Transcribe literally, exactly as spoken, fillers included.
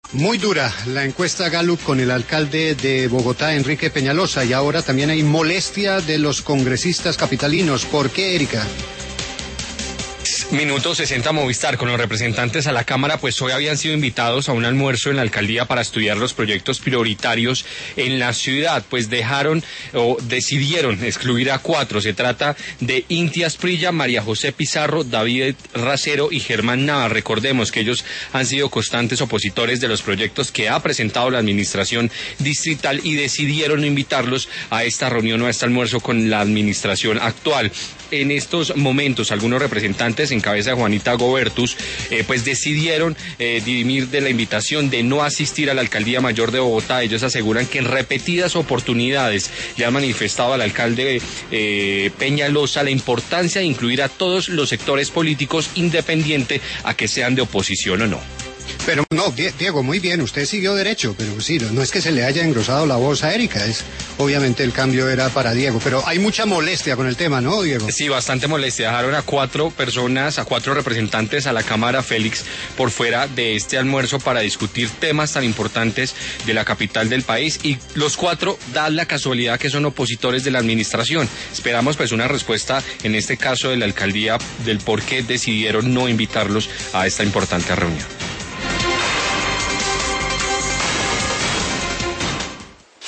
Muy dura la encuesta Gallup con el alcalde de Bogotá, Enrique Peñalosa, y ahora también hay molestia de los congresistas capitalinos. ¿Por qué, Erika? Minuto sesenta Movistar, con los representantes a la Cámara, pues hoy habían sido invitados a un almuerzo en la alcaldía para estudiar los proyectos prioritarios en la ciudad, pues dejaron o decidieron excluir a cuatro. Se trata de Inti Asprilla, María José Pizarro, David Racero y Germán Nava. Recordemos que ellos han sido constantes opositores de los proyectos que ha presentado la administración distrital y decidieron no invitarlos a esta reunión o a este almuerzo con la administración actual. En estos momentos, algunos representantes, en cabeza de Juanita Gobertus, eh, pues decidieron eh, dirimir de la invitación de no asistir a la Alcaldía Mayor de Bogotá. Ellos aseguran que en repetidas oportunidades le han manifestado al alcalde eh, Peñalosa la importancia de incluir a todos los sectores políticos, independiente a que sean de oposición o no. Pero no, Diego, muy bien, usted siguió derecho, pero sí, no es que se le haya engrosado la voz a Erika, es obviamente el cambio era para Diego, pero hay mucha molestia con el tema, ¿no, Diego? Sí, bastante molestia. Dejaron a cuatro personas, a cuatro representantes a la Cámara, Félix, por fuera de este almuerzo para discutir temas tan importantes de la capital del país, y los cuatro dan la casualidad que son opositores de la administración. Esperamos pues una respuesta, en este caso de la alcaldía, del por qué decidieron no invitarlos a esta importante reunión.